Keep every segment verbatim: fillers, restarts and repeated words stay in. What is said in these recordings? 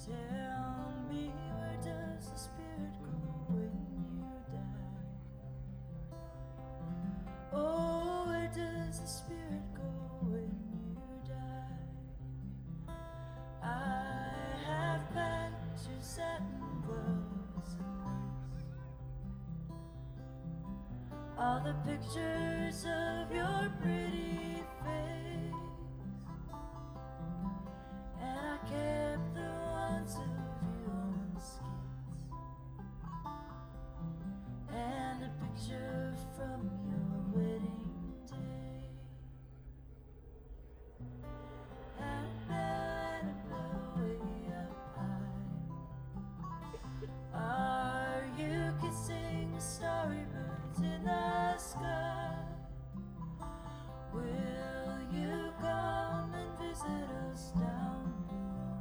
Tell me, where does the spirit go when you die? Oh, where does the spirit go when you die? I have packed your satin gloves and lace, all the pictures of your pretty face, and I kept the ones of you on skates, and a picture from your wedding day. Annabelle, Annabelle, way up high, are you kissing starry birds in the sky? Will you come and visit us down below?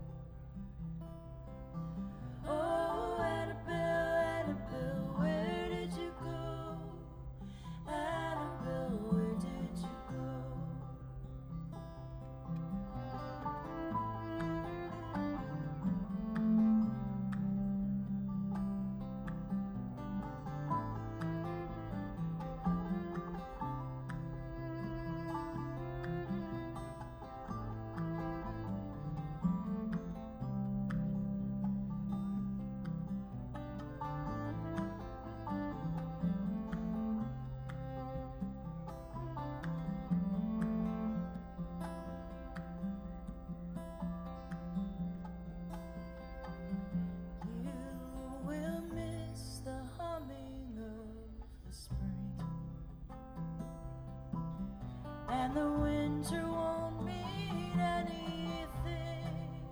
Oh, Annabelle, Annabelle, where did you go? Annabelle, where did you go? And the winter won't mean anything,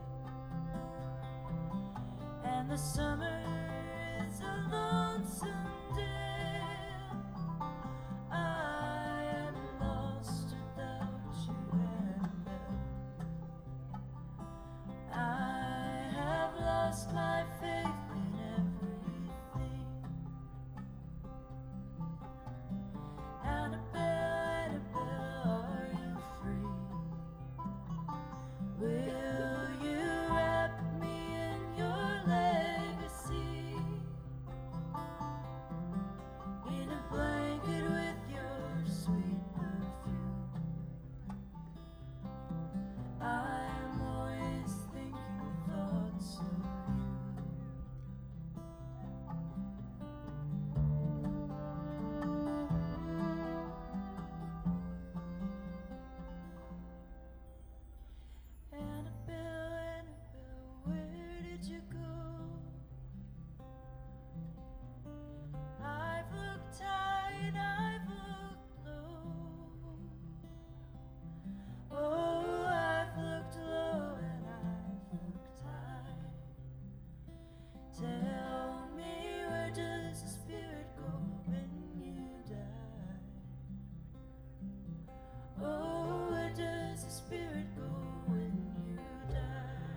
and the summer is a lonesome day. I am lost without you, Annabelle. I have lost my faith in everything. Annabelle, will you wrap me in your legacy, in a blanket with your sweet perfume? I'm always thinking thoughts of you. Annabelle, Annabelle, where did you go? I've looked high and I've looked low. Oh, I've looked low and I've looked high. Tell me, where does the spirit go when you die? Oh, where does the spirit go when you die?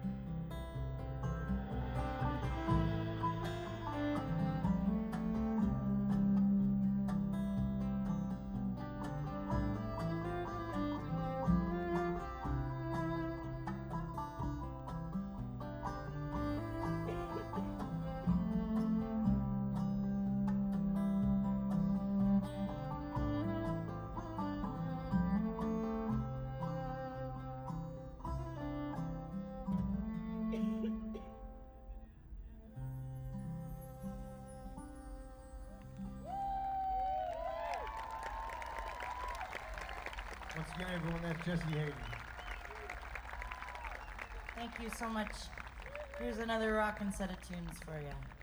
Once again, everyone, that's Jesse Hayden. Thank you so much. Here's another rockin' set of tunes for you.